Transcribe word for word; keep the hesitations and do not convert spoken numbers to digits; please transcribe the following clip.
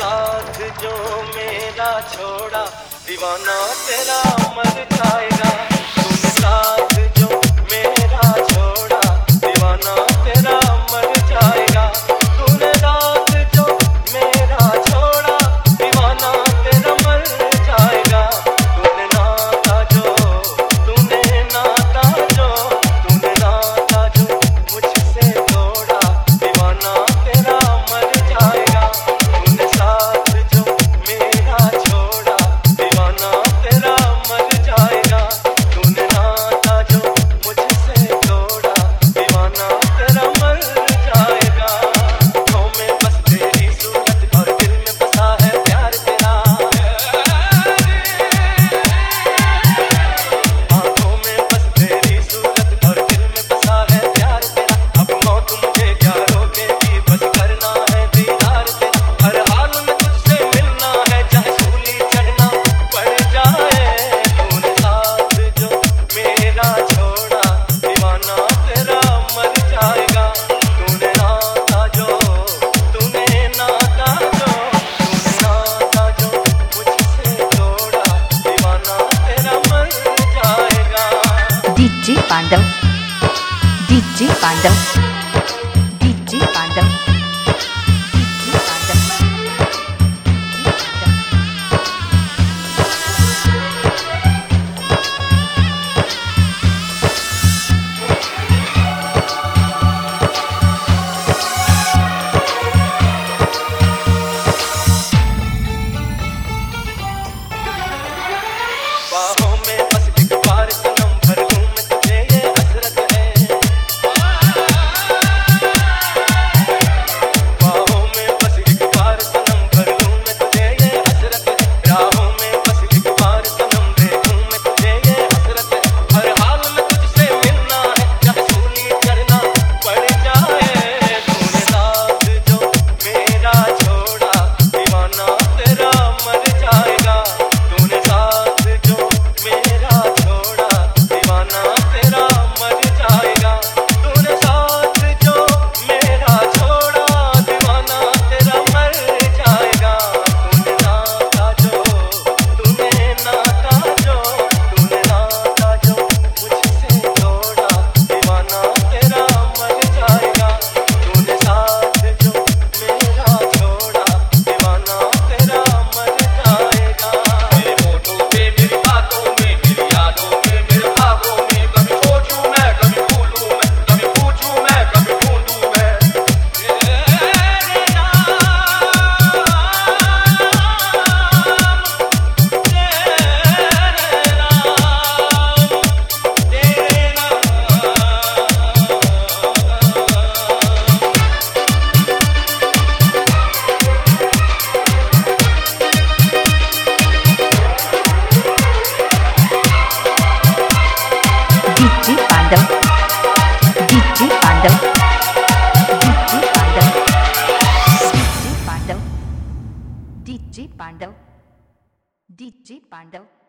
साथ जो मेरा छोड़ा दीवाना तेरा मर जाएगा। तूने साथ जो मेरा छोड़ा दीवाना तेरा मर जाएगा। तूने साथ जो मेरा छोड़ा दीवाना तेरा मर जाएगा। तूने नाता जो तूने नाता जो तूने नाता जो मुझसे तोड़ा दीवाना तेरा मर जाएगा। तूने साथ जो मेरा छोड़ा दीवाना तेरा मर जाएगा। तूने नाता जो मुझसे तोड़ा दीवाना तेरा मर जाएगा। आँखों में बस तेरी सूरत और दिल में बसा है प्यार तेरा। आँखों में बस तेरी सूरत और दिल में बसा है प्यार तेरा। अब मौत मुझे क्या रोकेगी, बस करना है दीदार तेरा। हर हाल में तुझसे मिलना है, चाहे सूली चढ़ना पड़ जाए। तूने साथ जो मेरा छोड़ा दीवाना तेरा मर जाएगा। तूने नाता जो तूने नाता जो तूने नाता जो मुझसे तोड़ा दीवाना तेरा मर जाएगा। DJ Pandav, DJ Pandav, DJ Pandav, DJ Pandav, बाहों में बस एक बार सनम भर लूं मैं तुझे ये हसरत है। बाहों में बस एक बार सनम भर लूं मैं तुझे ये हसरत है। राहों में बस एक बार सनम देखूं मैं तुझे ये हसरत है। हर हाल में तुझसे मिलना है, चाहे सूली चढ़ना पड़ जाए। तूने साथ जो मेरा छोड़ा दीवाना तेरा मर जाएगा। तूने साथ जो मेरा छोड़ा दीवाना तेरा मर जाएगा। तूने साथ जो मेरा छोड़ा दीवाना तेरा मर जाएगा। तूने नाता जो तूने नाता जो तूने नाता जो मुझसे तोड़ा दीवाना तेरा मर जाएगा। तूने साथ जो मेरा छोड़ा दीवाना तेरा मर जाएगा। मेरे होठों पे मेरी बातों में मेरी यादों में मेरे ख्वाबों में कभी सोचूं मैं कभी भूलूं मैं कभी पूछूं मैं कभी ढूंढूं मैं तेरे नाम तेरे DJ Pandav, DJ Pandav, DJ Pandav, DJ Pandav, DJ Pandav, DJ Pandav.